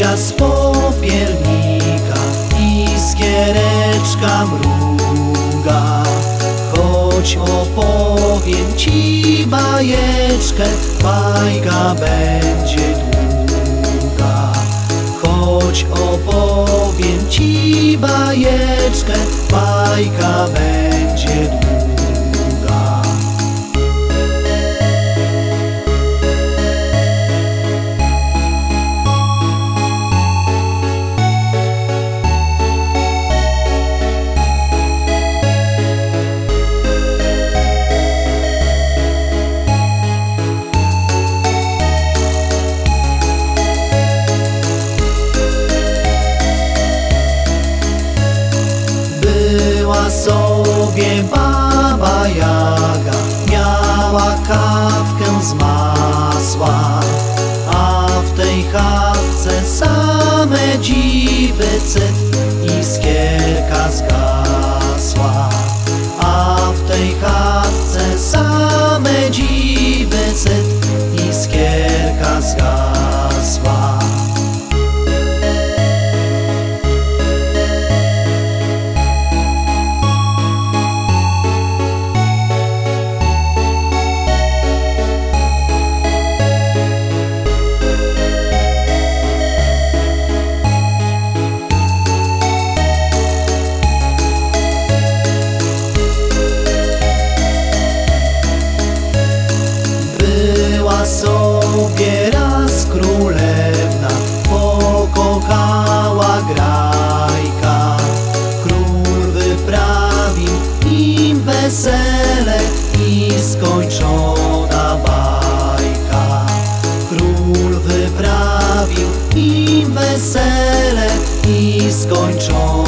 Bajka z popiernika, iskiereczka mruga. Chodź opowiem ci bajeczkę, bajka będzie długa. Chodź opowiem ci bajeczkę, bajka będzie długa. Była sobie baba Jaga, miała kawkę z masła, a w tej kawce same dziwy, cyt, iskierka zgasła. A w tej kawce same dziwy, cyt, iskierka zgasła. Była sobie raz królewna, pokochała grajka. Król wyprawił im wesele i skończona bajka. Król wyprawił im wesele i skończona